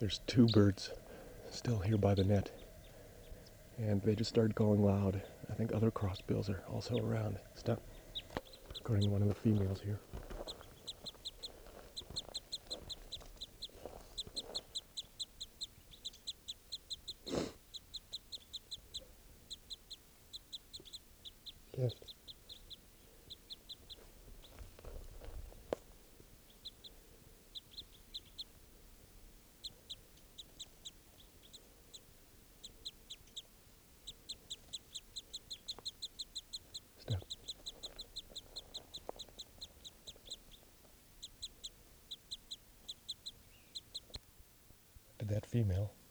There's two birds still here by the net, and they just started calling loud. I think other crossbills are also around. Step. According to one of the females here. Yes. Step. Did that female